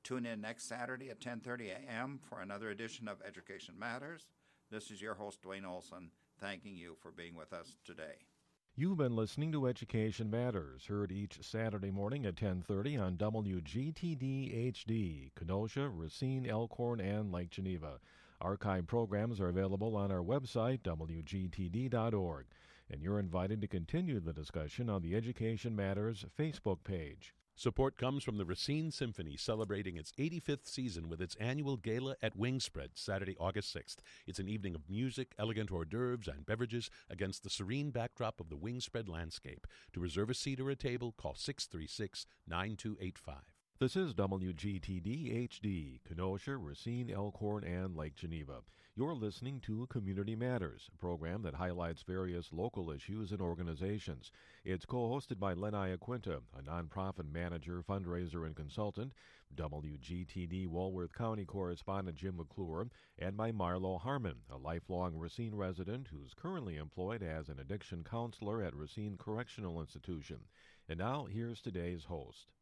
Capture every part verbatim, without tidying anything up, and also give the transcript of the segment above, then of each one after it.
Tune in next Saturday at ten thirty a.m. for another edition of Education Matters. This is your host, Dwayne Olson, thanking you for being with us today. You've been listening to Education Matters, heard each Saturday morning at ten thirty on W G T D H D, Kenosha, Racine, Elkhorn, and Lake Geneva. Archive programs are available on our website, W G T D dot org, and you're invited to continue the discussion on the Education Matters Facebook page. Support comes from the Racine Symphony, celebrating its eighty-fifth season with its annual gala at Wingspread, Saturday, August sixth. It's an evening of music, elegant hors d'oeuvres, and beverages against the serene backdrop of the Wingspread landscape. To reserve a seat or a table, call six three six, nine two eight five. This is W G T D H D, Kenosha, Racine, Elkhorn, and Lake Geneva. You're listening to Community Matters, a program that highlights various local issues and organizations. It's co-hosted by Len Iaquinta, a nonprofit manager, fundraiser, and consultant, W G T D Walworth County correspondent Jim McClure, and by Marlo Harmon, a lifelong Racine resident who's currently employed as an addiction counselor at Racine Correctional Institution. And now, here's today's host.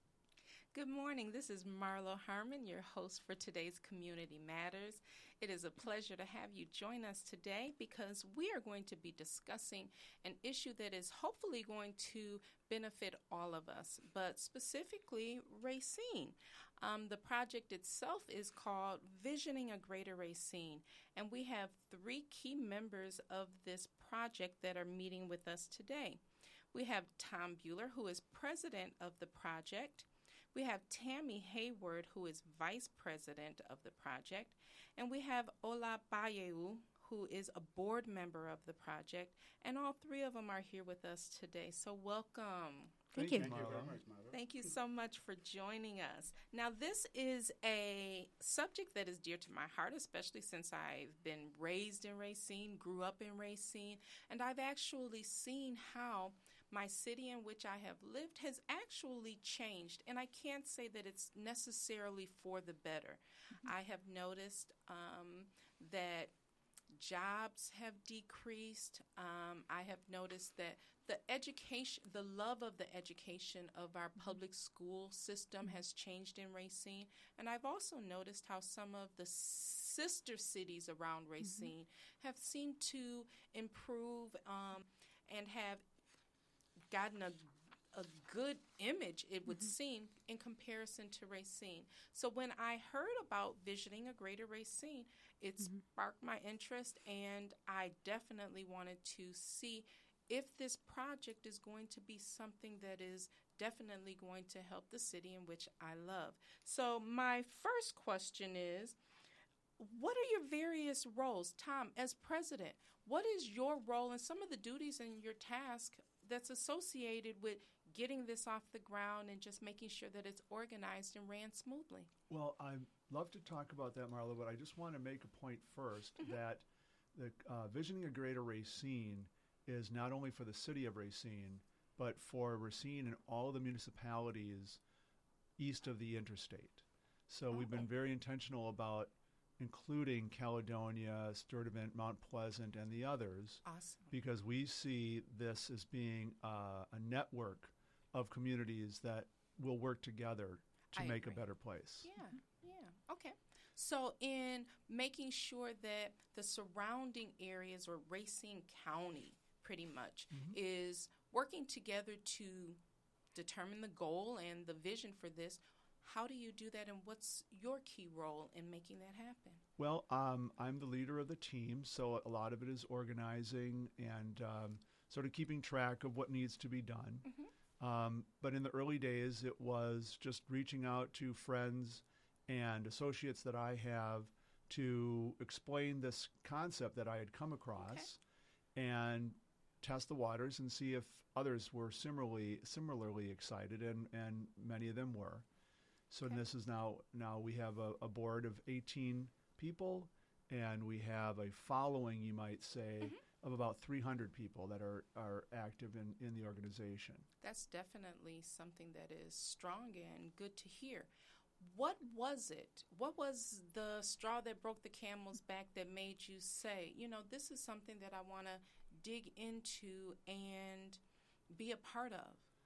Good morning. This is Marlo Harmon, your host for today's Community Matters. It is a pleasure to have you join us today because we are going to be discussing an issue that is hopefully going to benefit all of us, but specifically Racine. Um, the project itself is called Visioning a Greater Racine, and we have three key members of this project that are meeting with us today. We have Tom Bueller, who is president of the project. We have Tammy Hayward, who is vice president of the project, and we have Ola Bayeu, who is a board member of the project, and all three of them are here with us today. So welcome. Thank, Thank you. Thank you very much, Marlo. Thank you so much for joining us. Now, this is a subject that is dear to my heart, especially since I've been raised in Racine, grew up in Racine, and I've actually seen how my city in which I have lived has actually changed, and I can't say that it's necessarily for the better. Mm-hmm. I have noticed um, that jobs have decreased. Um, I have noticed that the education, the love of the education of our public school system has changed in Racine. And I've also noticed how some of the sister cities around Racine mm-hmm. have seemed to improve um, and have gotten a a good image, it would mm-hmm. seem, in comparison to Racine. So when I heard about Visioning a Greater Racine, it mm-hmm. sparked my interest, and I definitely wanted to see if this project is going to be something that is definitely going to help the city in which I love. So my first question is, what are your various roles? Tom, as president, what is your role and some of the duties and your task that's associated with getting this off the ground and just making sure that it's organized and ran smoothly? Well, I'd love to talk about that, Marlo, but I just want to make a point first mm-hmm. that the uh, Visioning a Greater Racine is not only for the city of Racine, but for Racine and all the municipalities east of the interstate. So oh. we've been very intentional about including Caledonia, Sturtevant, Mount Pleasant, and the others. Awesome. Because we see this as being uh, a network of communities that will work together to I make agree. a better place. Yeah, yeah. Okay. So in making sure that the surrounding areas, or Racine County pretty much, mm-hmm. is working together to determine the goal and the vision for this, how do you do that, and what's your key role in making that happen? Well, um, I'm the leader of the team, so a lot of it is organizing and um, sort of keeping track of what needs to be done. Mm-hmm. Um, but in the early days, it was just reaching out to friends and associates that I have to explain this concept that I had come across okay. and test the waters and see if others were similarly similarly excited, and, and many of them were. So okay. this is now, now we have a, a board of eighteen people, and we have a following, you might say, mm-hmm. of about three hundred people that are, are active in, in the organization. That's definitely something that is strong and good to hear. What was it? What was the straw that broke the camel's back that made you say, you know, this is something that I want to dig into and be a part of?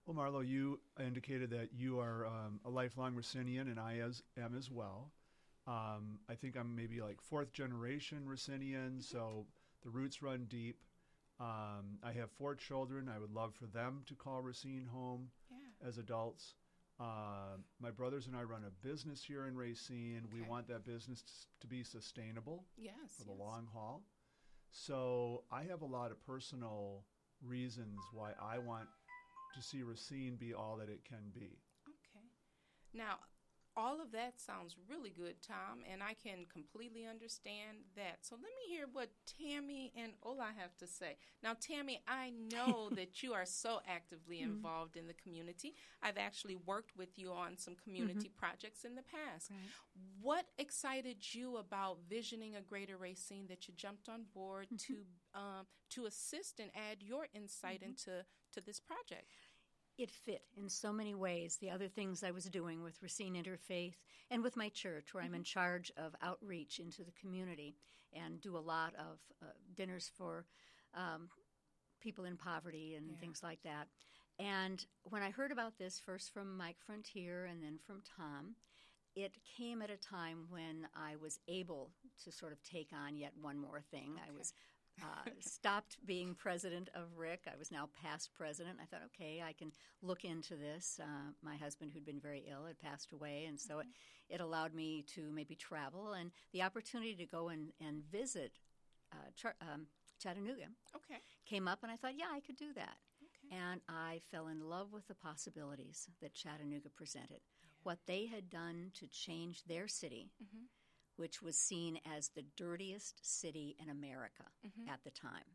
Well, Marlo, you indicated that you are um, a lifelong Racinian, and I as, am as well. Um, I think I'm maybe like fourth generation Racinian, so the roots run deep. Um, I have four children. I would love for them to call Racine home Yeah. as adults. Uh, my brothers and I run a business here in Racine. We Okay. want that business t- to be sustainable Yes. for the yes. long haul. So I have a lot of personal reasons why I want to see Racine be all that it can be. Okay. Now, all of that sounds really good, Tom, and I can completely understand that. So let me hear what Tammy and Ola have to say. Now, Tammy, I know that you are so actively involved in the community. I've actually worked with you on some community projects in the past. Right. What excited you about visioning a greater Racine that you jumped on board to um, to assist and add your insight into to this project? It fit in so many ways. The other things I was doing with Racine Interfaith and with my church, where I'm in charge of outreach into the community and do a lot of uh, dinners for um, people in poverty and Yeah. things like that. And when I heard about this, first from Mike Frontier and then from Tom, it came at a time when I was able to sort of take on yet one more thing. I Okay. was uh, stopped being president of R I C. I was now past president. I thought, okay, I can look into this. Uh, my husband, who'd been very ill, had passed away, and so it, it allowed me to maybe travel and the opportunity to go and, and visit uh, Char- um, Chattanooga Okay. came up, and I thought, yeah, I could do that. Okay. And I fell in love with the possibilities that Chattanooga presented. What they had done to change their city, Mhm. which was seen as the dirtiest city in America Mhm. at the time,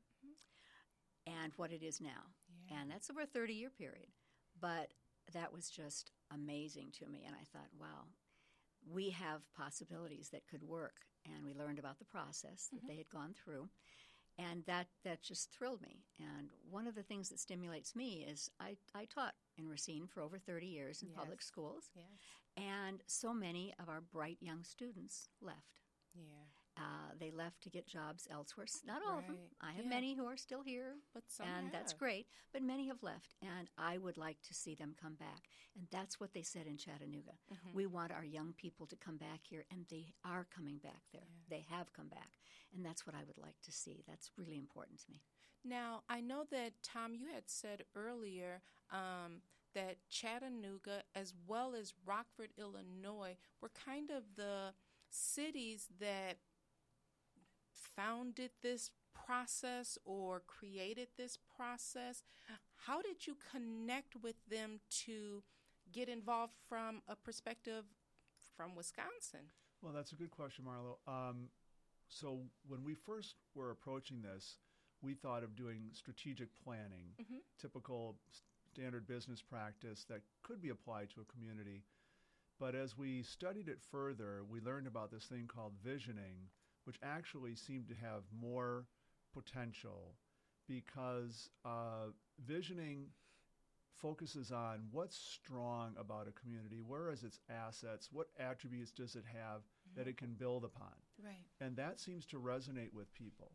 and what it is now. Yeah. And that's over a thirty-year period. But that was just amazing to me, and I thought, wow, we have possibilities that could work. And we learned about the process that they had gone through, and that, that just thrilled me. And one of the things that stimulates me is I, I taught in Racine for over thirty years in Yes. public schools, Yes. and so many of our bright young students left. Yeah. Uh, they left to get jobs elsewhere. S- Not all of them. Right. I have Yeah. many who are still here, But some and that's have. great. But many have left, and I would like to see them come back. And that's what they said in Chattanooga. Mhm. We want our young people to come back here, and they are coming back there. Yeah. They have come back, and that's what I would like to see. That's really important to me. Now, I know that, Tom, you had said earlier um, that Chattanooga, as well as Rockford, Illinois, were kind of the cities that founded this process or created this process. How did you connect with them to get involved from a perspective from Wisconsin? Well, that's a good question, Marlo. Um, so when we first were approaching this, we thought of doing strategic planning, Mhm. typical standard business practice that could be applied to a community. But as we studied it further, we learned about this thing called visioning, which actually seemed to have more potential because uh, visioning focuses on what's strong about a community, where is its assets, what attributes does it have that it can build upon. Right. And that seems to resonate with people.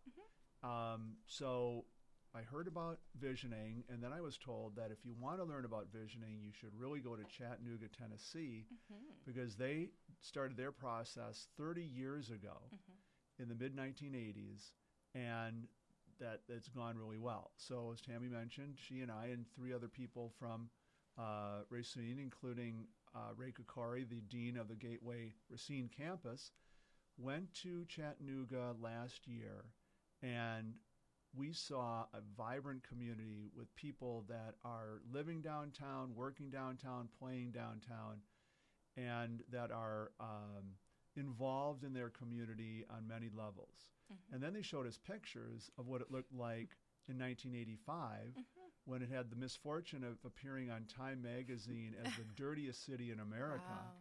Um, so I heard about visioning, and then I was told that if you want to learn about visioning, you should really go to Chattanooga, Tennessee, because they started their process thirty years ago in the mid nineteen eighties, and that it's gone really well. So as Tammy mentioned, she and I and three other people from uh, Racine, including uh, Ray Kokori, the dean of the Gateway Racine campus, went to Chattanooga last year, and we saw a vibrant community with people that are living downtown, working downtown, playing downtown, and that are um, involved in their community on many levels. And then they showed us pictures of what it looked like in nineteen eighty-five when it had the misfortune of appearing on Time magazine as the dirtiest city in America.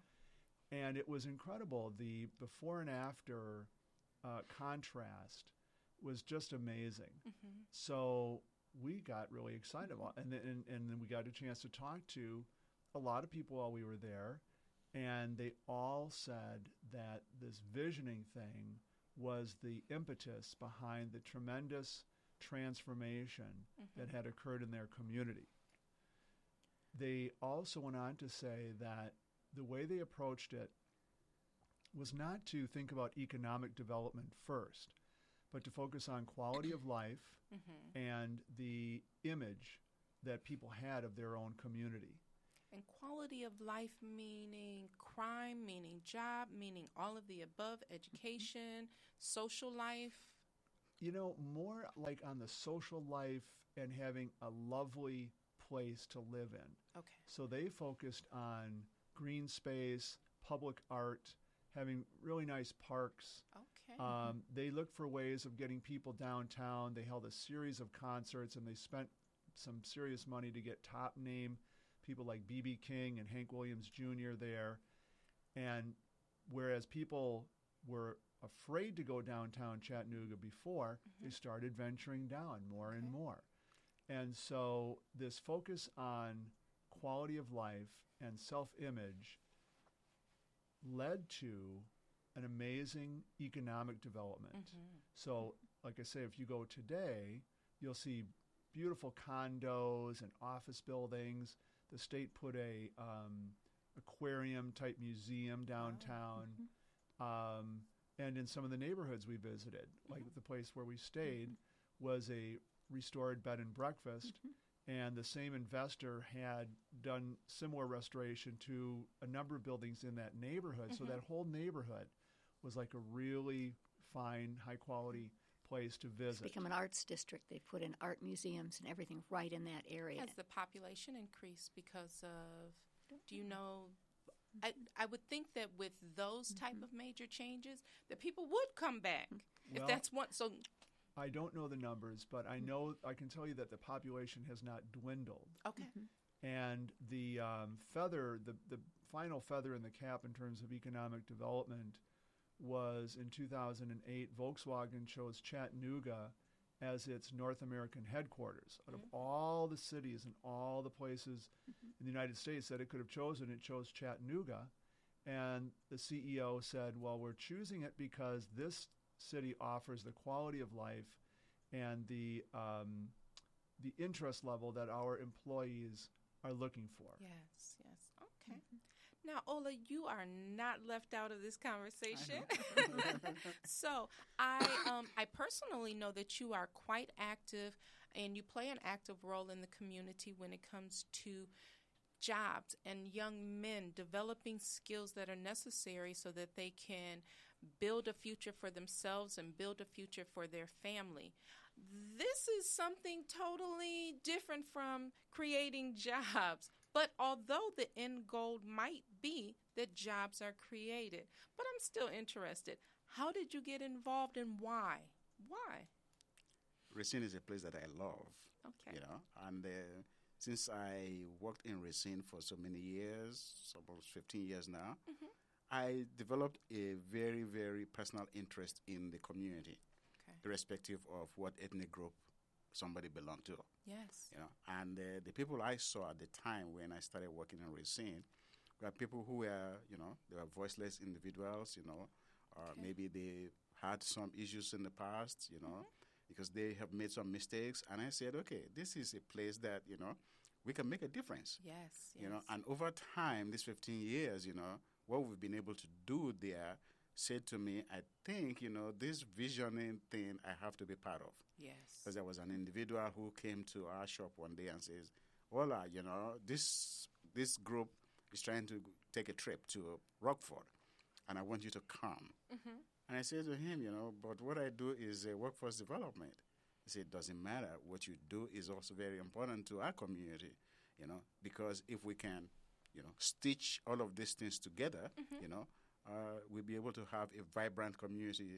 Wow. And it was incredible. The before and after uh, contrast was just amazing. Mm-hmm. So we got really excited about and then, and, and then we got a chance to talk to a lot of people while we were there, and they all said that this visioning thing was the impetus behind the tremendous transformation Mm-hmm. that had occurred in their community. they also went on to say that the way they approached it was not to think about economic development first, but to focus on quality of life Mm-hmm. and the image that people had of their own community. And quality of life meaning crime, meaning job, meaning all of the above, education, social life. You know, more like on the social life and having a lovely place to live in. Okay. So they focused on green space, public art, having really nice parks. Okay. Um, they looked for ways of getting people downtown. They held a series of concerts, and they spent some serious money to get top name people like B B King and Hank Williams Junior there. And whereas people were afraid to go downtown Chattanooga before, Mm-hmm. they started venturing down more and Okay. more. And so this focus on quality of life and self-image led to an amazing economic development. Mm-hmm. So, like I say, if you go today, you'll see beautiful condos and office buildings. The state put a um, aquarium-type museum downtown. Um, and in some of the neighborhoods we visited, like the place where we stayed, was a restored bed and breakfast. And the same investor had done similar restoration to a number of buildings in that neighborhood. So that whole neighborhood was like a really fine, high-quality place to It's visit. become an arts district. They've put in art museums and everything right in that area. Has the population increased because of, do you know, I, I would think that with those type of major changes, that people would come back. Well, if that's one, so I don't know the numbers, but I know I can tell you that the population has not dwindled. okay. And the um, feather, the, the final feather in the cap in terms of economic development was in two thousand eight, Volkswagen chose Chattanooga as its North American headquarters. Out of all the cities and all the places in the United States that it could have chosen, it chose Chattanooga. And the C E O said, well, we're choosing it because this city offers the quality of life and the um, the interest level that our employees are looking for. Yes, yes. Okay. Now, Ola, you are not left out of this conversation. So, I um, I personally know that you are quite active, and you play an active role in the community when it comes to jobs and young men developing skills that are necessary so that they can build a future for themselves and build a future for their family. This is something totally different from creating jobs. But although the end goal might be that jobs are created, but I'm still interested. How did you get involved and why? Why? Racine is a place that I love, Okay. you know, and uh, since I worked in Racine for so many years, almost fifteen years now, Mhm. I developed a very, very personal interest in the community, Okay. irrespective of what ethnic group somebody belonged to. Yes. You know, and uh, the people I saw at the time when I started working in Racine were people who were, you know, they were voiceless individuals, you know, or Okay. maybe they had some issues in the past, you know, because they have made some mistakes. And I said, okay, this is a place that, you know, we can make a difference. Yes. You know, yes. and over time, these fifteen years, you know, what we've been able to do there said to me, I think, you know, this visioning thing I have to be part of. Yes. Because there was an individual who came to our shop one day and says, Ola, you know, this this group is trying to take a trip to Rockford, and I want you to come. Mhm. And I said to him, you know, but what I do is uh, workforce development. He said, it doesn't matter. What you do is also very important to our community, you know, because if we can, you know, stitch all of these things together, you know, uh, we'll be able to have a vibrant community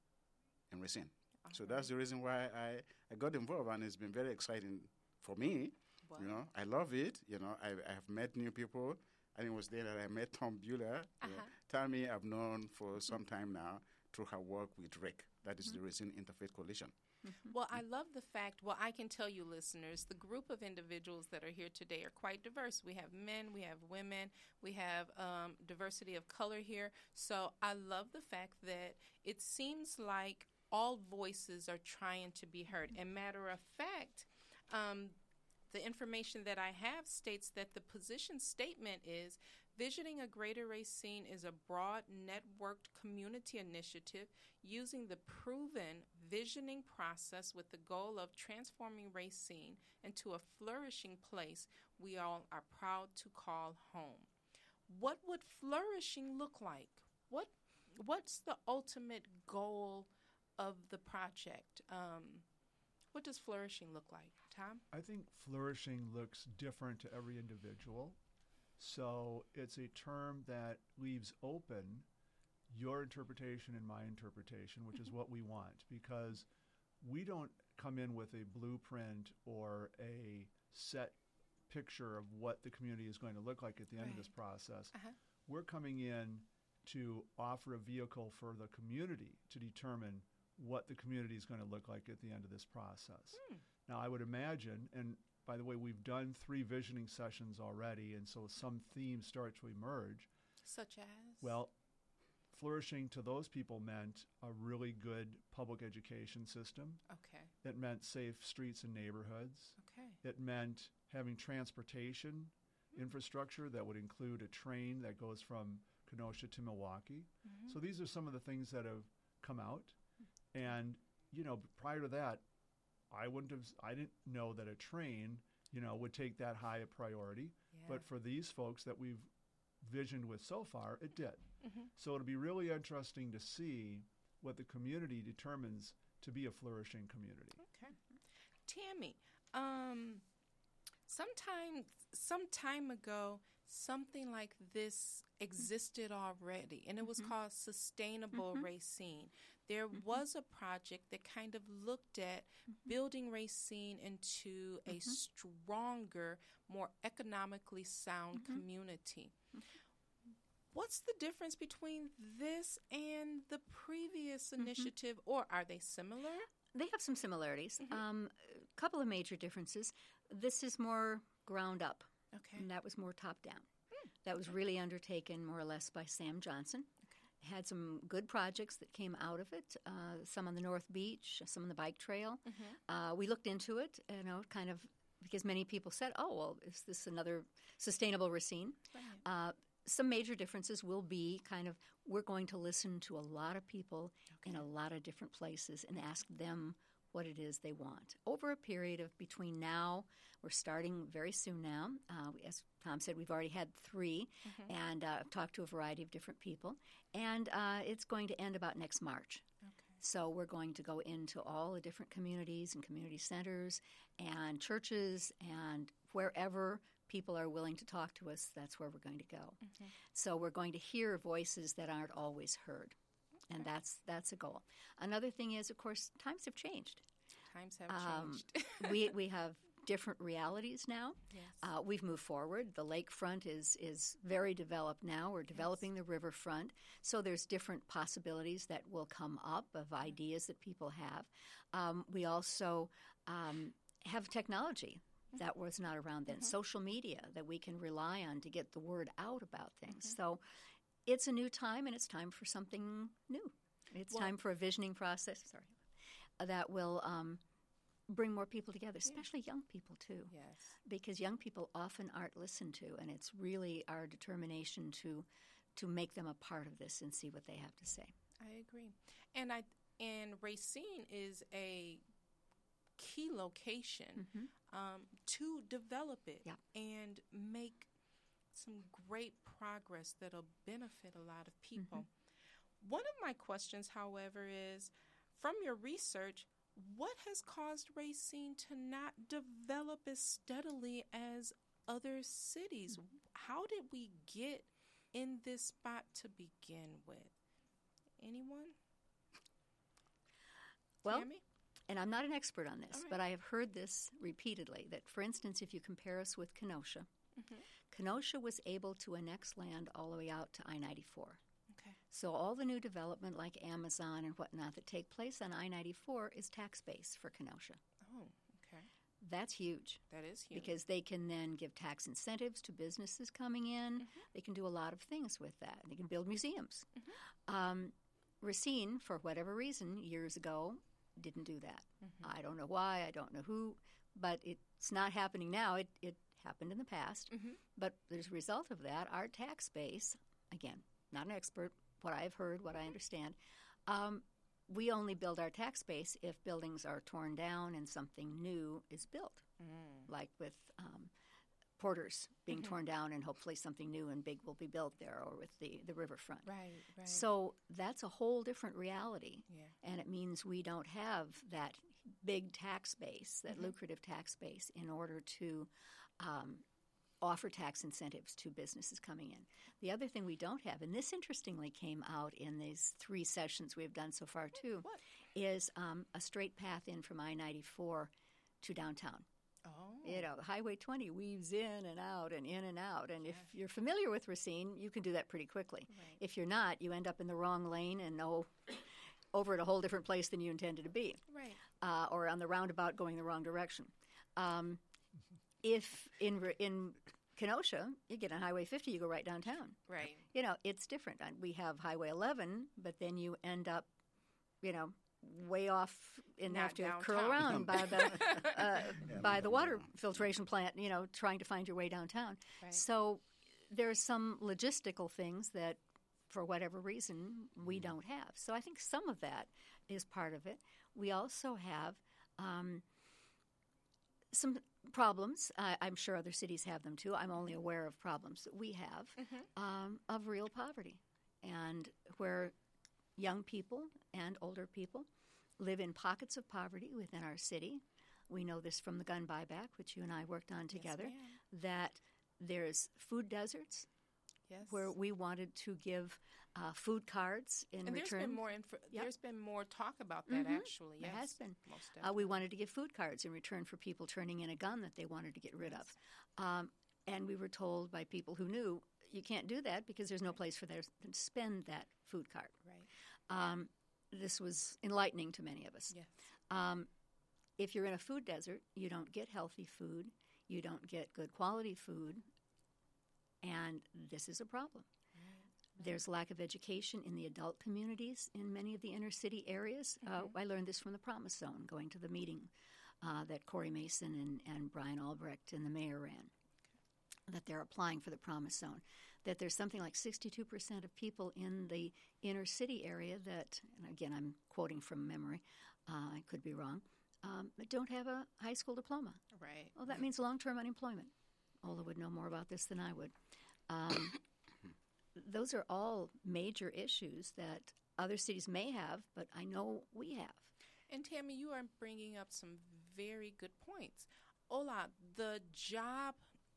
in Racine. So that's the reason why I, I got involved, and it's been very exciting for me. Wow. You know, I love it. You know, I, I have met new people. And it was there that I met Tom Bueller. You know, Uh-huh. Tammy I've known for some time now through her work with Rick. That is the Racine Interfaith Coalition. Well, I love the fact, well, I can tell you, listeners, the group of individuals that are here today are quite diverse. We have men, we have women, we have um, diversity of color here. So I love the fact that it seems like all voices are trying to be heard. And matter of fact, um, the information that I have states that the position statement is Visioning a Greater Racine is a broad, networked community initiative using the proven visioning process with the goal of transforming Racine into a flourishing place we all are proud to call home. What would flourishing look like? What What's the ultimate goal of the project? Um, what does flourishing look like, Tom? I think flourishing looks different to every individual. So it's a term that leaves open your interpretation and my interpretation, which is what we want, because we don't come in with a blueprint or a set picture of what the community is going to look like at the end Right. of this process. Uh-huh. We're coming in to offer a vehicle for the community to determine what the community is going to look like at the end of this process. Hmm. Now, I would imagine, and by the way, we've done three visioning sessions already, and so some themes start to emerge. Such as? Well, flourishing to those people meant a really good public education system. Okay. It meant safe streets and neighborhoods. Okay. It meant having transportation infrastructure that would include a train that goes from Kenosha to Milwaukee. Mm-hmm. So these are some of the things that have come out. And, you know, prior to that, I wouldn't have, I didn't know that a train, you know, would take that high a priority. Yeah. But for these folks that we've visioned with so far, it did. Mm-hmm. So it'll be really interesting to see what the community determines to be a flourishing community. Okay. Tammy, um, sometime, some time ago, something like this existed already, and it was Mhm. called Sustainable Mhm. Racine. There Mhm. was a project that kind of looked at building Racine into a Mhm. stronger, more economically sound Mhm. community. What's the difference between this and the previous initiative, or are they similar? They have some similarities. Mhm. Um, a couple of major differences. This is more ground up, Okay. and that was more top down. That was really undertaken more or less by Sam Johnson. Had some good projects that came out of it, uh, some on the North Beach, some on the bike trail. Mhm. Uh, we looked into it, you know, kind of because many people said, oh, well, is this another sustainable Racine? Right. Uh, some major differences will be kind of we're going to listen to a lot of people in a lot of different places and ask them what it is they want. Over a period of between now, we're starting very soon now. Uh, as Tom said, we've already had three, Mhm. and uh, I've talked to a variety of different people. And uh, it's going to end about next March. Okay. So we're going to go into all the different communities and community centers and churches and wherever people are willing to talk to us, that's where we're going to go. Mhm. So we're going to hear voices that aren't always heard. And Okay. that's that's a goal. Another thing is, of course, times have changed. Times have Um, changed. we we have different realities now. Yes. Uh, we've moved forward. The lakefront is is very developed now. We're developing the riverfront, so there's different possibilities that will come up of ideas that people have. Um, we also um, have technology that was not around then, Mhm. social media that we can rely on to get the word out about things. Mhm. So it's a new time, and it's time for something new. It's Well- time for a visioning process. Sorry, uh, that will. Um, bring more people together, especially young people too, Yes. because young people often aren't listened to, and it's really our determination to to make them a part of this and see what they have to say. I agree. And I and Racine is a key location Mhm. um, to develop it Yep. and make some great progress that'll benefit a lot of people. Mm-hmm. One of my questions, however, is from your research, what has caused Racine to not develop as steadily as other cities? Mm-hmm. How did we get in this spot to begin with? Anyone? Well, Tammy? and I'm not an expert on this, All right. but I have heard this repeatedly, that, for instance, if you compare us with Kenosha, Mhm. Kenosha was able to annex land all the way out to I ninety-four. Okay. So all the new development like Amazon and whatnot that take place on I ninety-four is tax base for Kenosha. Oh, okay. That's huge. That is huge. Because they can then give tax incentives to businesses coming in. Mhm. They can do a lot of things with that. They can build museums. Mhm. Um, Racine, for whatever reason, years ago, didn't do that. Mhm. I don't know why. I don't know who, but it it's not happening now. It, it happened in the past. Mm-hmm. But as a result of that, our tax base, again, not an expert, what I've heard, what I understand, um, we only build our tax base if buildings are torn down and something new is built, Mm. like with um, Porter's being Mhm. torn down and hopefully something new and big will be built there, or with the, the riverfront. Right, right. So that's a whole different reality, yeah. and it means we don't have that big tax base, that Mhm. lucrative tax base, in order to um, offer tax incentives to businesses coming in. The other thing we don't have, and this interestingly came out in these three sessions we've done so far too, What? is um, a straight path in from I ninety-four to downtown. Oh. You know, Highway twenty weaves in and out and in and out. And if Yeah. you're familiar with Racine, you can do that pretty quickly. Right. If you're not, you end up in the wrong lane and oh, over at a whole different place than you intended to be, Right. uh, or on the roundabout going the wrong direction. Um, if in Re- in Kenosha, you get on Highway fifty, you go right downtown. Right. You know, it's different. Uh, We have Highway eleven, but then you end up, you know, way off and Not have to curl downtown. around by the uh, Yeah, by no, the no, water no. filtration plant, you know, trying to find your way downtown. Right. So there's some logistical things that, for whatever reason, we Mm-hmm. don't have. So I think some of that is part of it. We also have um, some problems. I, I'm sure other cities have them too. I'm only aware of problems that we have Mhm. um, of real poverty, and where young people and older people live in pockets of poverty within our city. We know this from the gun buyback, which you and I worked on together, Yes, ma'am. that there's food deserts Yes. where we wanted to give uh, food cards in and there's return. been more info- Yep. there's been more talk about that Mhm. actually. There Yes. has been. Most Uh, definitely. we wanted to give food cards in return for people turning in a gun that they wanted to get rid Yes. of. Um, and we were told by people who knew, you can't do that because there's no place for them to spend that food card. Right. Um, this was enlightening to many of us. Yes. Um, if you're in a food desert, you don't get healthy food, you don't get good quality food, and this is a problem. There's lack of education in the adult communities in many of the inner city areas. Uh, I learned this from the Promise Zone, going to the meeting uh, that Corey Mason and, and Brian Albrecht and the mayor ran, that they're applying for the Promise Zone, that there's something like sixty-two percent of people in the inner city area that, and again, I'm quoting from memory, uh, I could be wrong, um, that don't have a high school diploma. Right. Well, that means long-term unemployment. Ola would know more about this than I would. Um, those are all major issues that other cities may have, but I know we have. And Tammy, you are bringing up some very good points. Ola, the job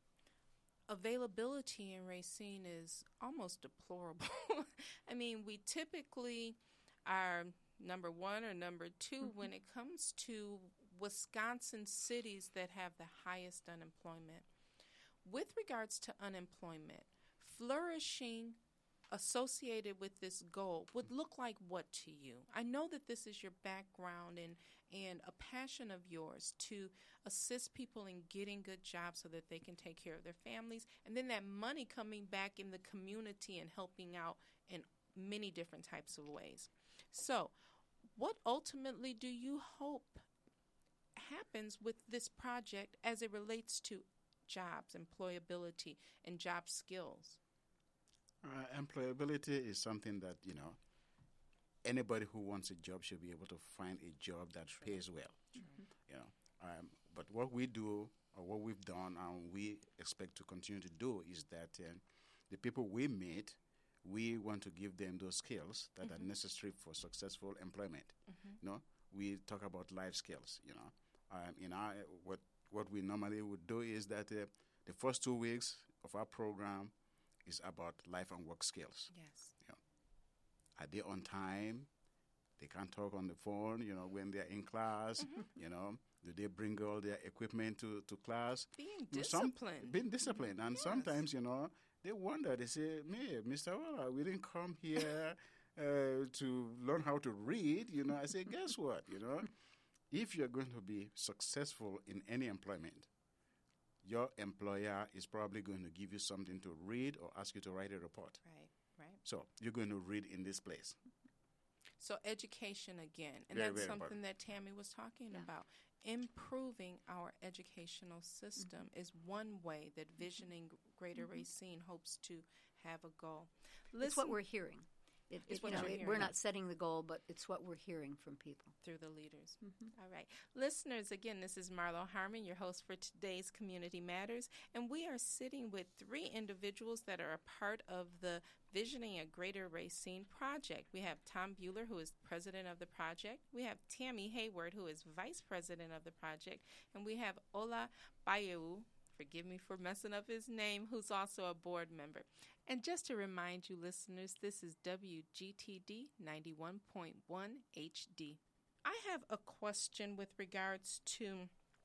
availability in Racine is almost deplorable. I mean, we typically are number one or number 2 Mm-hmm. when it comes to Wisconsin cities that have the highest unemployment. With regards to unemployment, flourishing associated with this goal would look like what to you? I know that this is your background and, and a passion of yours to assist people in getting good jobs so that they can take care of their families, and then that money coming back in the community and helping out in many different types of ways. So, what ultimately do you hope happens with this project as it relates to jobs, employability, and job skills? Uh, employability is something that, you know, anybody who wants a job should be able to find a job that pays well. You know, um, but what we do or what we've done and we expect to continue to do is that uh, the people we meet, we want to give them those skills that Mm-hmm. are necessary for successful employment. Mm-hmm. You know, we talk about life skills. You know, um, in our what what we normally would do is that uh, the first two weeks of our program is about life and work skills. Yes. Are they on time? They can't talk on the phone, you know, when they're in class, Mm-hmm. you know. Do they bring all their equipment to, to class? Being You know, some- disciplined. being disciplined. And Yes. sometimes, you know, they wonder, they say, me, Mister Ola, we didn't come here uh, to learn how to read. You know, I say, guess what, you know? If you're going to be successful in any employment, your employer is probably going to give you something to read or ask you to write a report. Right, right. So you're going to read in this place. So education again, and Very, that's very something important. that Tammy was talking Yeah. about. improving our educational system mm-hmm. is one way that Visioning Greater mm-hmm. Racine hopes to have a goal. Listen, it's what we're hearing. It, it's it, what you know, you're it, hearing. We're not setting the goal, but it's what we're hearing from people. Through the leaders. Mm-hmm. All right. Listeners, again, this is Marlo Harmon, your host for today's Community Matters, and we are sitting with three individuals that are a part of the Visioning a Greater Racine project. We have Tom Bueller, who is president of the project. We have Tammy Hayward, who is vice president of the project. And we have Ola Bayou, forgive me for messing up his name, who's also a board member. And just to remind you, listeners, this is W G T D ninety-one point one H D. I have a question with regards to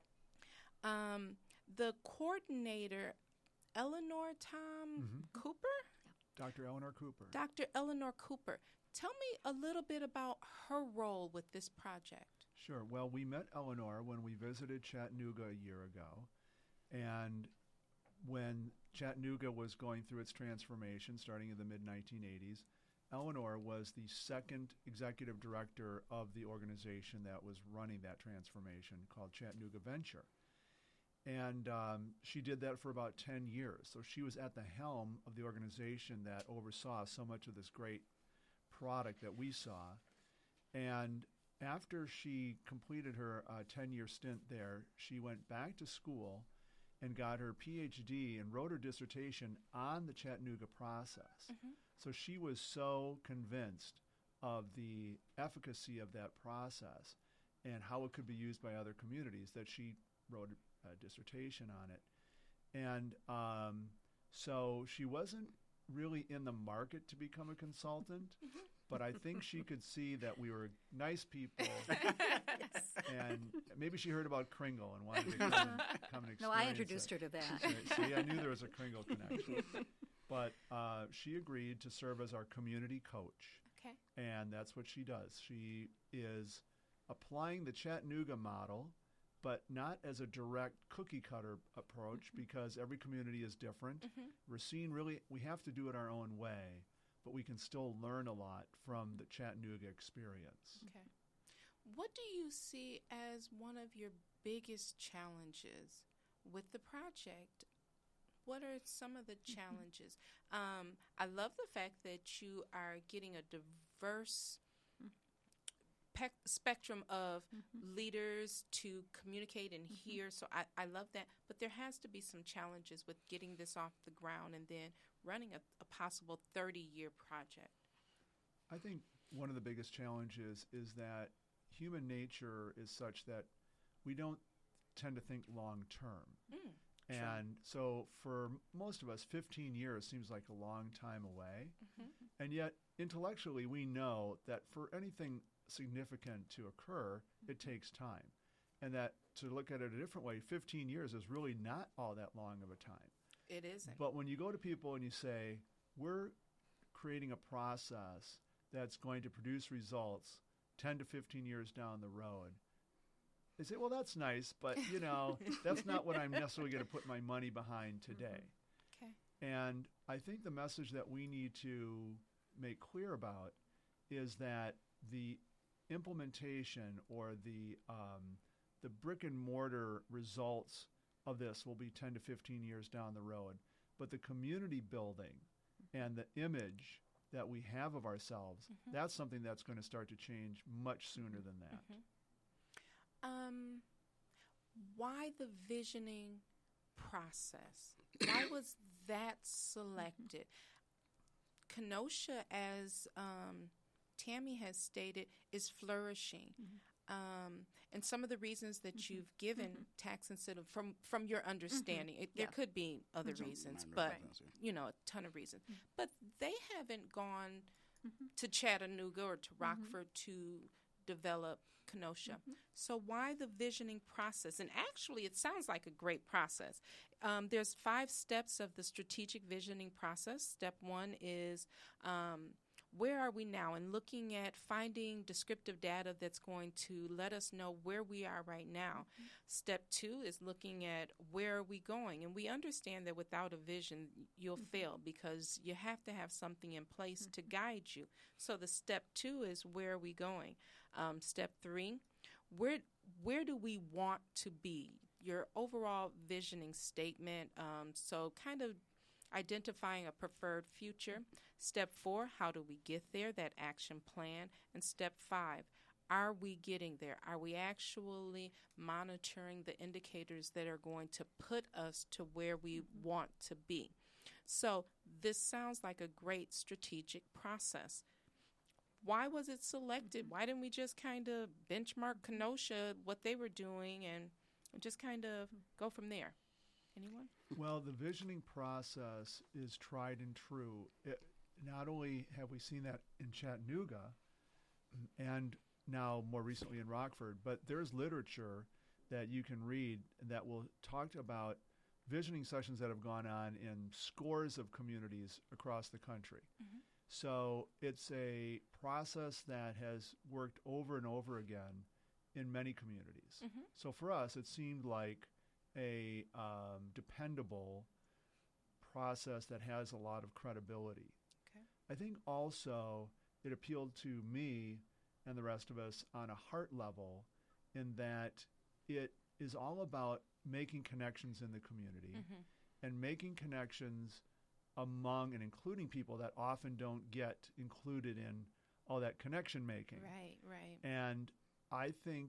um, the coordinator, Eleanor Tom Mm-hmm. Cooper? Doctor Eleanor Cooper. Doctor Eleanor Cooper. Tell me a little bit about her role with this project. Sure. Well, we met Eleanor when we visited Chattanooga a year ago. And when Chattanooga was going through its transformation, starting in the mid nineteen eighties, Eleanor was the second executive director of the organization that was running that transformation, called Chattanooga Venture. And um, she did that for about ten years. So she was at the helm of the organization that oversaw so much of this great product that we saw. And after she completed her uh, ten-year stint there, she went back to school and got her P H D and wrote her dissertation on the Chattanooga process. Mm-hmm. So she was so convinced of the efficacy of that process and how it could be used by other communities that she wrote a dissertation on it. And um, so she wasn't really in the market to become a consultant, Mm-hmm. but I think she could see that we were nice people. And maybe she heard about Kringle and wanted to come and, come and experience No, I introduced it. her to that. Right. See, I knew there was a Kringle connection. But uh, she agreed to serve as our community coach. Okay. And that's what she does. She is applying the Chattanooga model, but not as a direct cookie-cutter approach mm-hmm. because every community is different. Mm-hmm. Racine, really, we have to do it our own way, but we can still learn a lot from the Chattanooga experience. Okay. What do you see as one of your biggest challenges with the project? What are some of the challenges? Um, I love the fact that you are getting a diverse pe- spectrum of Mm-hmm. leaders to communicate and Mm-hmm. hear. So I, I love that. But there has to be some challenges with getting this off the ground and then running a, a possible thirty-year project. I think one of the biggest challenges is that human nature is such that we don't tend to think long term. Mm, and so for most of us, fifteen years seems like a long time away. mm-hmm. And yet, intellectually, we know that for anything significant to occur, it takes time. And that, to look at it a different way, fifteen years is really not all that long of a time. It isn't. But when you go to people and you say, we're creating a process that's going to produce results ten to fifteen years down the road, they say, well, that's nice, but, you know, that's not what I'm necessarily going to put my money behind today. Okay. And I think the message that we need to make clear about is that the implementation or the um, the brick and mortar results of this will be ten to fifteen years down the road. But the community building and the image that we have of ourselves, mm-hmm. that's something that's going to start to change much sooner than that. Mm-hmm. Um, why the visioning process? Why was that selected? Kenosha, as um, Tammy has stated, is flourishing. Mm-hmm. Um, and some of the reasons that Mm-hmm. you've given Mm-hmm. tax incentive from from your understanding, it, there Yeah. could be other Mhm. reasons, Minor but reasons, yeah. you know, a ton of reasons. But they haven't gone Mhm. to Chattanooga or to Rockford to develop Kenosha. So why the visioning process? And actually, it sounds like a great process. Um, there's five steps of the strategic visioning process. Step one is um, where are we now? And looking at finding descriptive data that's going to let us know where we are right now. Mm-hmm. Step two is looking at where are we going? And we understand that without a vision, you'll Mm-hmm. fail because you have to have something in place mm-hmm. to guide you. So the step two is where are we going? Um, step three, where where do we want to be? Your overall visioning statement. Um, so kind of identifying a preferred future. Step four, how do we get there? That action plan. And step five, are we getting there? Are we actually monitoring the indicators that are going to put us to where we mm-hmm. want to be? So this sounds like a great strategic process. Why was it selected? Why didn't we just kind of benchmark Kenosha, what they were doing, and just kind of go from there? Anyone? Well, the visioning process is tried and true. It, not only have we seen that in Chattanooga and now more recently in Rockford, but there's literature that you can read that will talk about visioning sessions that have gone on in scores of communities across the country. Mm-hmm. So it's a process that has worked over and over again in many communities. Mm-hmm. So for us, it seemed like a um, dependable process that has a lot of credibility. Okay. I think also it appealed to me and the rest of us on a heart level in that it is all about making connections in the community mm-hmm. and making connections among and including people that often don't get included in all that connection making. Right, right. And I think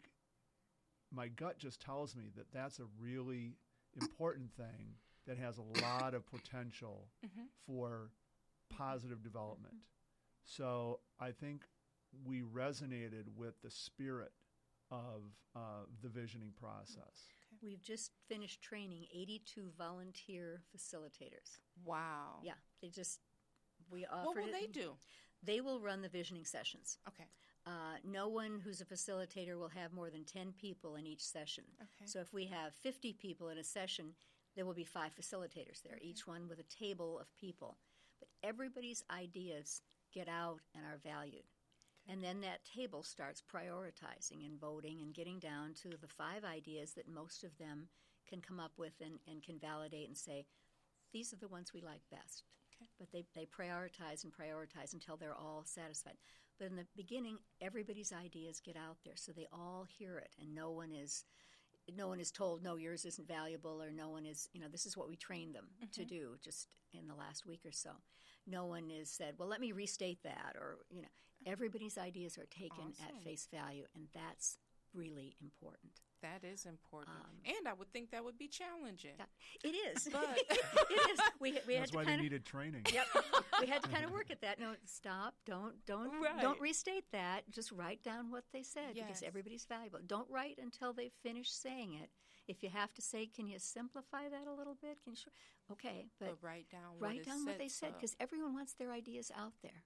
my gut just tells me that that's a really important thing that has a lot of potential mm-hmm. for positive development. Mm-hmm. So I think we resonated with the spirit of uh, the visioning process. Okay. We've just finished training eighty-two volunteer facilitators. Wow. Yeah, they just, we offered What will it. they do? They will run the visioning sessions. Okay. Uh, no one who's a facilitator will have more than ten people in each session. Okay. So if we have fifty people in a session, there will be five facilitators there, okay. each one with a table of people. But everybody's ideas get out and are valued. Okay. And then that table starts prioritizing and voting and getting down to the five ideas that most of them can come up with and, and can validate and say, these are the ones we like best. Okay. But they, they prioritize and prioritize until they're all satisfied. But in the beginning, everybody's ideas get out there, so they all hear it, and no one is, no one is told, no, yours isn't valuable, or no one is, you know, this is what we trained them mm-hmm. to do just in the last week or so. No one is said, well, let me restate that, or, you know, everybody's ideas are taken awesome. at face value, and that's really important. That is important. Um, and I would think that would be challenging. That, it is. But it is. We, we That's had to why kinda, they needed training. Yep. We had to kind of work at that. No, stop. Don't don't right. don't restate that. Just write down what they said yes. because everybody's valuable. Don't write until they finish saying it. If you have to say, can you simplify that a little bit? Can you sure? Okay, but, but write down write what down what they said said because everyone wants their ideas out there,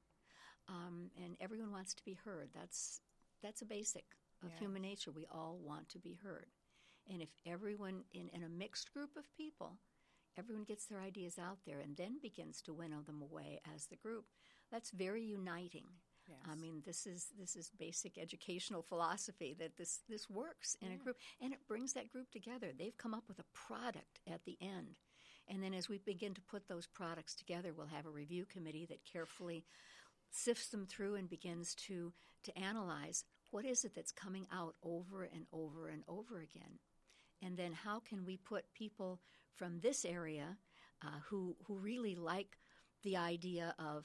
um, and everyone wants to be heard. That's that's a basic of yes. human nature. We all want to be heard. And if everyone in, in a mixed group of people, everyone gets their ideas out there and then begins to winnow them away as the group, that's very uniting. Yes. I mean, this is this is basic educational philosophy that this, this works in yeah. a group, and it brings that group together. They've come up with a product at the end. And then as we begin to put those products together, we'll have a review committee that carefully sifts them through and begins to, to analyze what is it that's coming out over and over and over again. And then how can we put people from this area uh, who who really like the idea of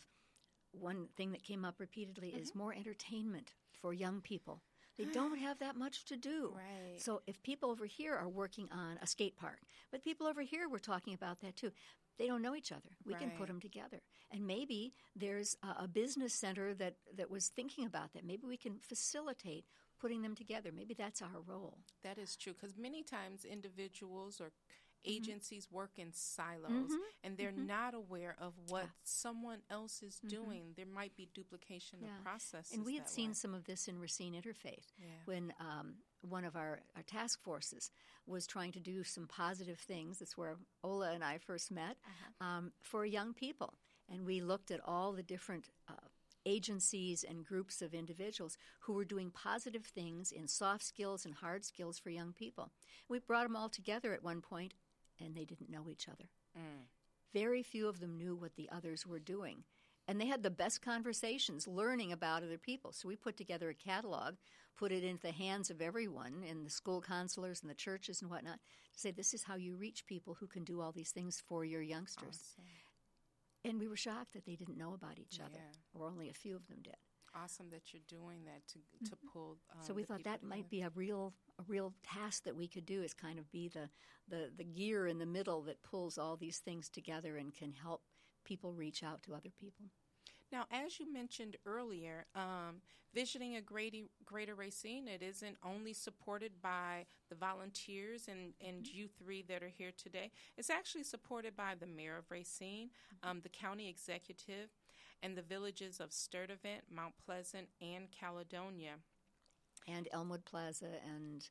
one thing that came up repeatedly mm-hmm. is more entertainment for young people. They don't have that much to do. Right. So if people over here are working on a skate park, but people over here were talking about that too, they don't know each other. We right. can put them together. And maybe there's a, a business center that, that was thinking about that. Maybe we can facilitate putting them together. Maybe that's our role. That is true, because many times individuals or agencies mm-hmm. work in silos, mm-hmm. and they're mm-hmm. not aware of what yeah. someone else is mm-hmm. doing. There might be duplication yeah. of processes. And we had that seen way. some of this in Racine Interfaith yeah. when um, one of our, our task forces was trying to do some positive things. That's where Ola and I first met, uh-huh. um, for young people. And we looked at all the different uh, agencies and groups of individuals who were doing positive things in soft skills and hard skills for young people. We brought them all together at one point, and they didn't know each other. Mm. Very few of them knew what the others were doing. And they had the best conversations learning about other people. So we put together a catalog, put it into the hands of everyone in the school counselors and the churches and whatnot to say, this is how you reach people who can do all these things for your youngsters. Awesome. And we were shocked that they didn't know about each other, Yeah. or only a few of them did. Awesome that you're doing that to to pull. Um, So we the thought people that might together. be a real a real task that we could do, is kind of be the, the, the gear in the middle that pulls all these things together and can help people reach out to other people. Now, as you mentioned earlier, um, Visioning a Greater, Greater Racine, it isn't only supported by the volunteers and, and you three that are here today. It's actually supported by the mayor of Racine, um, the county executive, and the villages of Sturtevant, Mount Pleasant, and Caledonia. And Elmwood Plaza and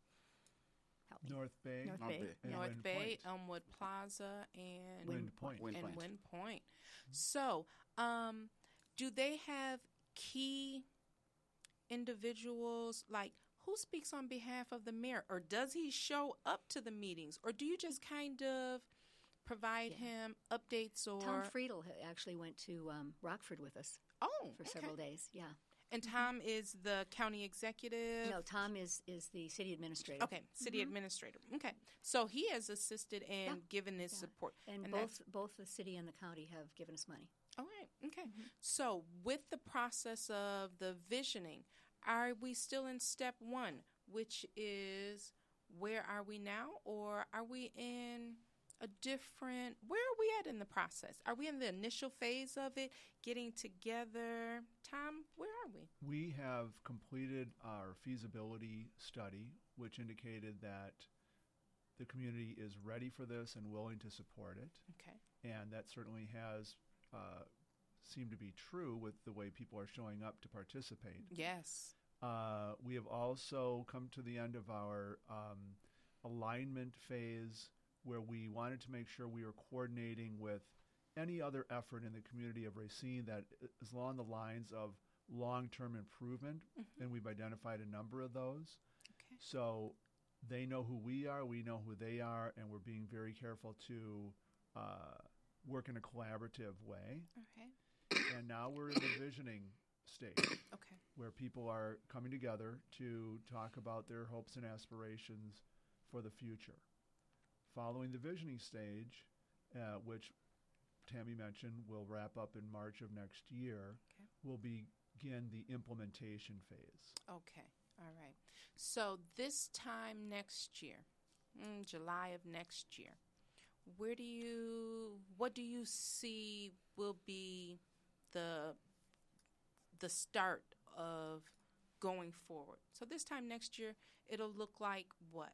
help me. North Bay. North North Bay. Bay. and North Wind Bay, Point. Elmwood Plaza, and Wind Point. Wind and Point. Wind Point. So, um, do they have key individuals, like who speaks on behalf of the mayor, or does he show up to the meetings, or do you just kind of provide Yeah. him updates? Or Tom Friedel ha- actually went to um, Rockford with us oh, for okay. several days. Yeah. And Tom is the county executive. No, Tom is, is the city administrator. Okay, city administrator. Okay, so he has assisted and Yeah. given his Yeah. support. And, And both both the city and the county have given us money. All right. Okay. So, with the process of the visioning, are we still in step one, which is where are we now, or are we in a different? Where are we at in the process? Are we in the initial phase of it, getting together? Tom, where are we? We have completed our feasibility study, which indicated that the community is ready for this and willing to support it. Okay. And that certainly has uh, seemed to be true with the way people are showing up to participate. Yes. Uh, we have also come to the end of our um, alignment phase, where we wanted to make sure we were coordinating with any other effort in the community of Racine that is along the lines of long-term improvement, Mm-hmm. and we've identified a number of those. Okay. So they know who we are, we know who they are, and we're being very careful to uh, work in a collaborative way. Okay. And now we're in the visioning stage, Okay. where people are coming together to talk about their hopes and aspirations for the future. Following the visioning stage, uh, which Tammy mentioned will wrap up in March of next year, Okay. will begin the implementation phase. Okay. All right. So this time next year, mm, July of next year, where do you, what do you see will be the the start of going forward? So this time next year, it'll look like what?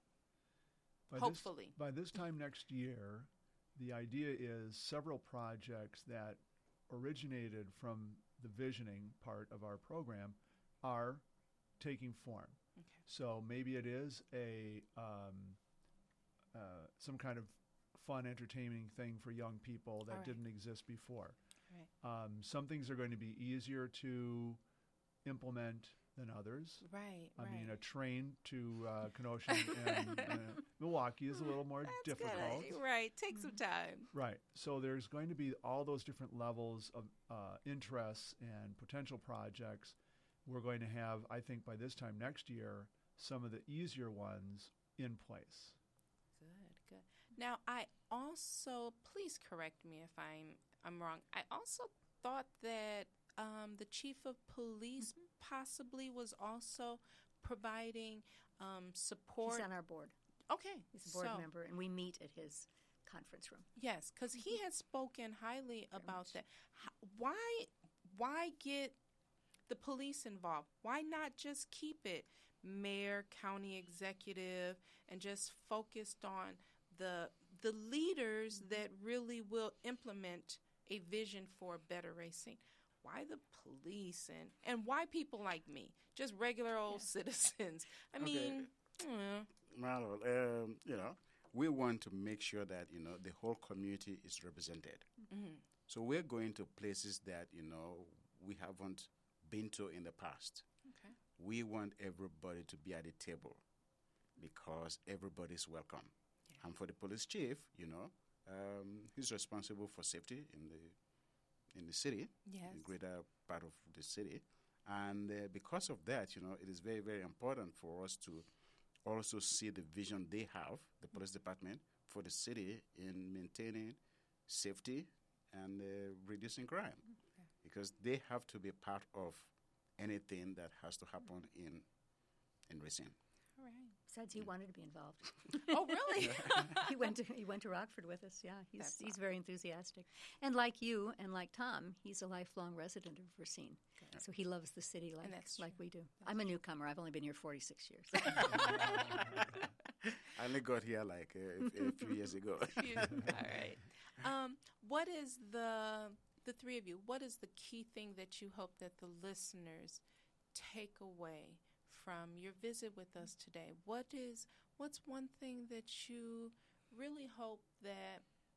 By Hopefully. This, by this time next year, the idea is several projects that originated from the visioning part of our program are taking form. Okay. So maybe it is a um, uh, some kind of fun, entertaining thing for young people that All right. didn't exist before. Right. Um, some things are going to be easier to implement than others. Right. I right. mean, a train to uh, Kenosha and uh, Milwaukee is a little more That's difficult. Good. Right. Take some time. Right. So there's going to be all those different levels of uh, interests and potential projects. We're going to have, I think, by this time next year, some of the easier ones in place. Good, good. Now, I also, please correct me if I'm I'm wrong. I also thought that um, the chief of police possibly was also providing um, support. He's on our board. Okay, He's a board so, member, and we meet at his conference room. Yes, because he had spoken highly about much. that. H- Why, why get the police involved? Why not just keep it mayor, county executive, and just focused on the the leaders that really will implement a vision for better racing? Why the police and and why people like me, just regular old citizens? I Okay. mean, mm, Well, um, you know, we want to make sure that, you know, the whole community is represented. mhm. So we're going to places that, you know, we haven't been to in the past. Okay. We want everybody to be at the table because everybody's welcome. And for the police chief, you know, um, he's responsible for safety in the in the city, Yes. the greater part of the city. And uh, because of that, you know, it is very, very important for us to also see the vision they have, the police department, for the city in maintaining safety and uh, reducing crime. Okay. Because they have to be part of anything that has to happen in in Racine. All right. Besides, he wanted to be involved. Oh, really? he went to he went to Rockford with us. Yeah, he's That's he's awesome. very enthusiastic, and like you and like Tom, he's a lifelong resident of Racine. Good. So he loves the city like that's like true. we do. I'm a newcomer. I've only been here forty-six years. I only got here like uh, a, a few years ago. You- All right. Um, what is the the three of you? What is the key thing that you hope that the listeners take away from your visit with us today? What is what's one thing that you really hope that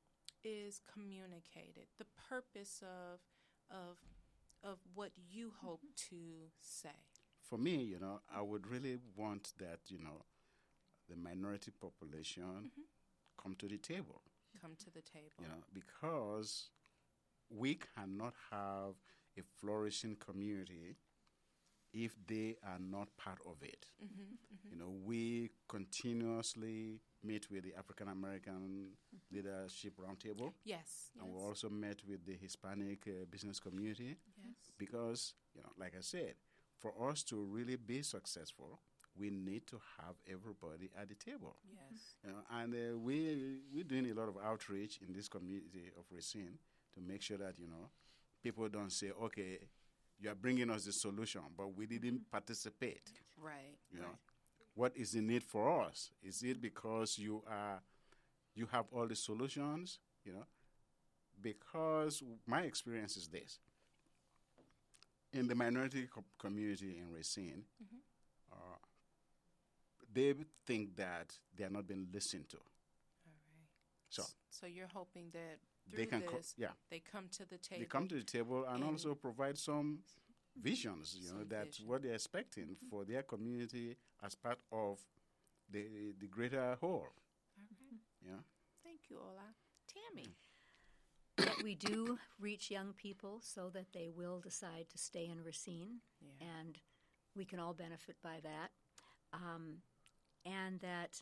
is communicated? The purpose of of of what you hope to say. For me, you know, I would really want that, you know, the minority population Mm-hmm. come to the table, Come to the table. you know, because we cannot have a flourishing community if they are not part of it. Mm-hmm, mm-hmm. You know, we continuously meet with the African American Leadership Roundtable, Yes. and we yes. also met with the Hispanic uh, business community. Yes. Because, you know, like I said, for us to really be successful, we need to have everybody at the table. Yes. You know, and uh, we we're doing a lot of outreach in this community of Racine to make sure that, you know, people don't say, okay, you are bringing us the solution, but we didn't participate. Right. You know, right. what is the need for us? Is it because you are you have all the solutions? You know, because my experience is this: in the minority co- community in Racine, Mhm. uh, they think that they are not being listened to. All right. So S- so you're hoping that through they can, co- this, yeah, they come to the table. they come to the table and, and- also provide some visions. You know, Some that vision. what they're expecting for their community as part of the the greater whole. All right. Yeah. Thank you, Ola. Tammy. That we do reach young people so that they will decide to stay in Racine, Yeah. and we can all benefit by that. Um, and that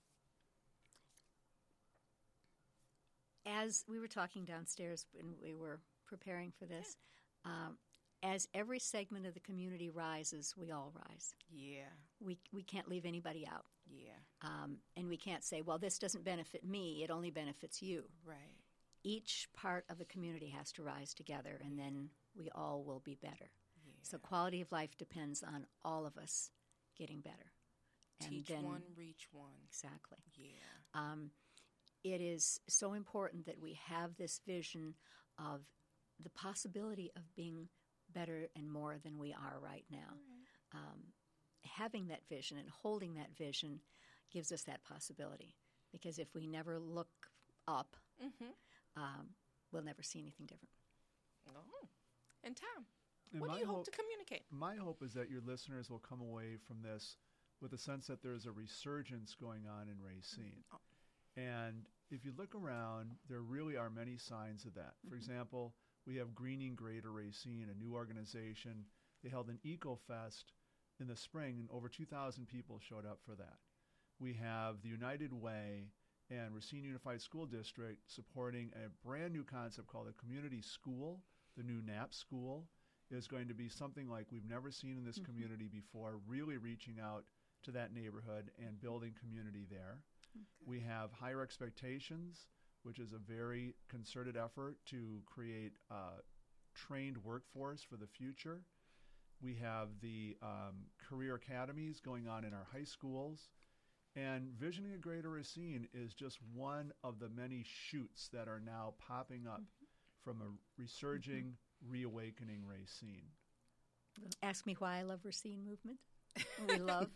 as we were talking downstairs when we were preparing for this, um, as every segment of the community rises, we all rise. Yeah. We, we can't leave anybody out. Yeah. Um, and we can't say, well, this doesn't benefit me, it only benefits you. Right. Each part of the community has to rise together, and then we all will be better. Yeah. So quality of life depends on all of us getting better. And Teach then, one, reach one. exactly. Yeah. Um, it is so important that we have this vision of the possibility of being better and more than we are right now. Um, having that vision and holding that vision gives us that possibility, because if we never look up, Mm-hmm. um, we'll never see anything different. Oh. And Tom, And what my do you hope hope- to communicate? My hope is that your listeners will come away from this with a sense that there's a resurgence going on in Racine. Oh. And if you look around, there really are many signs of that. For example, we have Greening Greater Racine, a new organization. They held an Eco-Fest in the spring, and over two thousand people showed up for that. We have the United Way and Racine Unified School District supporting a brand new concept called a community school. The new N A P school is going to be something like we've never seen in this community before, really reaching out to that neighborhood and building community there. We have Higher Expectations, which is a very concerted effort to create a trained workforce for the future. We have the um, career academies going on in our high schools. And Visioning a Greater Racine is just one of the many shoots that are now popping up from a resurging, reawakening Racine. Ask me why I love Racine movement. We love.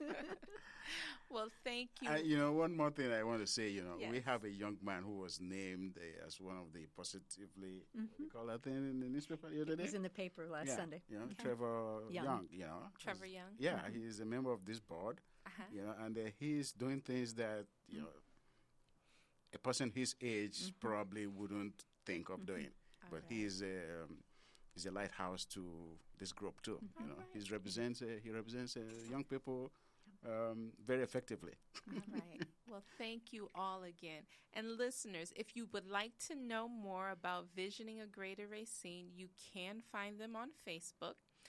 Well, thank you. Uh, you know, one more thing I want to say, you know, we Yes. have a young man who was named uh, as one of the positively, what do you call that thing in the newspaper the other It day? was in the paper last yeah, Sunday. You know, Okay. Trevor Young. Young. you know. Trevor he's- Young? Yeah, he is a member of this board, Uh-huh. you know, and uh, he's doing things that, you know, a person his age probably wouldn't think of doing. I but right. he is a um, he's a lighthouse to this group too. You know, right. he represents uh, he represents uh, young people um, very effectively. All right. Well, thank you all again. And listeners, if you would like to know more about Visioning a Greater Racine, you can find them on Facebook.